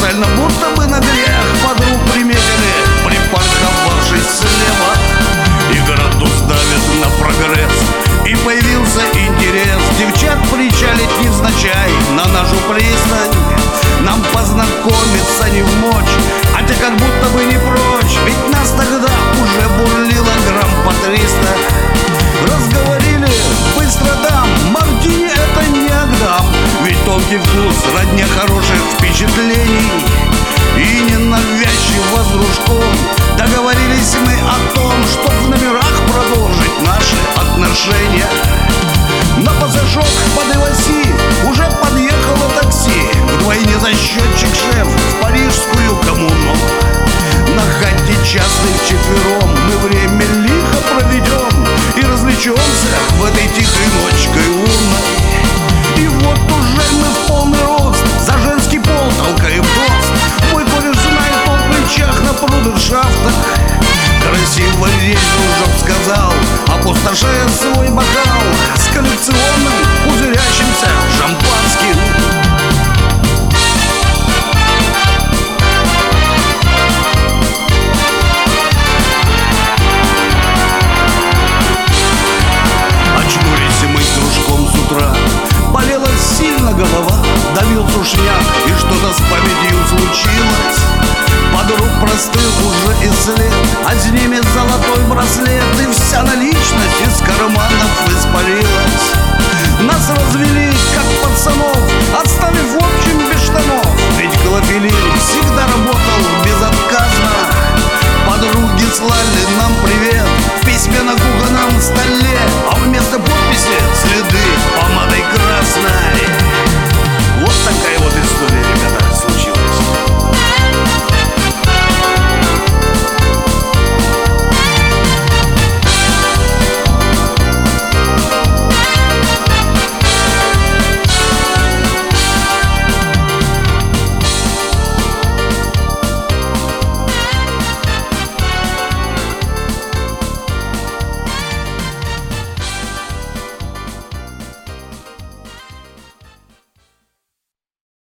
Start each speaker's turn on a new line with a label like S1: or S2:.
S1: специально, будто бы на грех подруг приметили, припарковавшись слева. И градус давит на прогресс, и появился интерес девчат причалить невзначай на нашу пристань. Нам познакомиться не в мочь, а те как будто бы не прочь, ведь нас тогда уже бурлило грамм по 300. Разговорили, быстро дам, мартини это не отдам, ведь тонкий вкус родня хороших впечатлений. И ненавязчиво с дружком договорились мы о том, чтоб в номерах продолжить наши отношения. На пассажок под Иваси уже подъехало такси, вдвойне за счетчик шеф в парижскую коммуну. На хате частный вчетвером